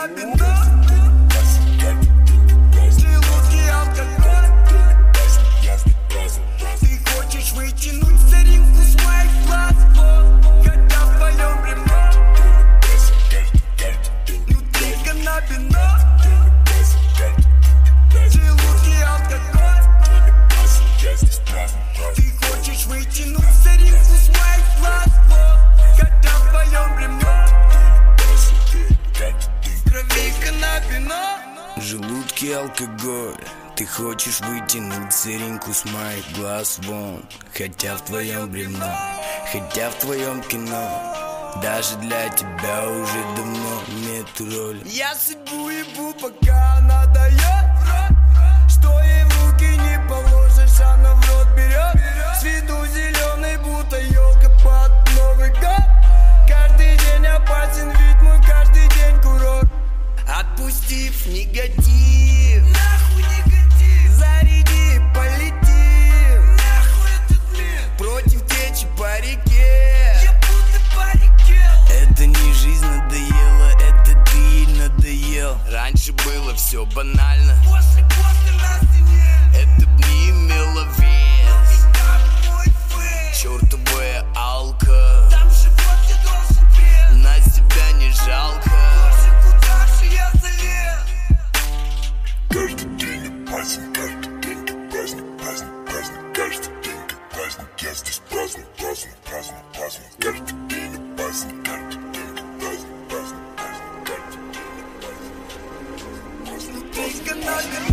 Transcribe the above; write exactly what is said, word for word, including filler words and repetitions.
на бедро. Желудки, алкоголь. Ты хочешь вытянуть соринку с моих глаз, хотя в твоем бревно. Ну только на бедро. Желудки, алкоголь. Ты хочешь вытянуть соринку с моих глаз, хотя в твоем бревно. Кровинка на вино. Желудки, алкоголь. Ты хочешь вытянуть сыринку с моих глаз вон, хотя в твоем бревно, хотя в твоем кино. Даже для тебя уже давно нет роли. Я судьбу ебу, пока она дает, что ей в руки не положишь, она в рот берет. С виду зеленый, будто елка под Новый год. Каждый день опасен, ведь мой каждый день курорт. Отпустив негатив, нахуй негатив, заряди, полетим, нахуй этот мир, против течи по реке, я будто по реке. Это не жизнь надоела, это ты ей надоел. Раньше было все банально, После, после нас и нет. это б не имело вес. Мой фейс, Чертовая алка, там живот я должен без. на себя не жалко. Боже, куда же я залез? Каждый день опасен, каждый день праздник, праздник, праздник. Каждый день как праздник, я здесь праздник, праздник, праздник, праздник. Каждый день опасен, каждый день праздник, праздник, праздник. Каждый день опасен, праздник, праздник, Только на бедро.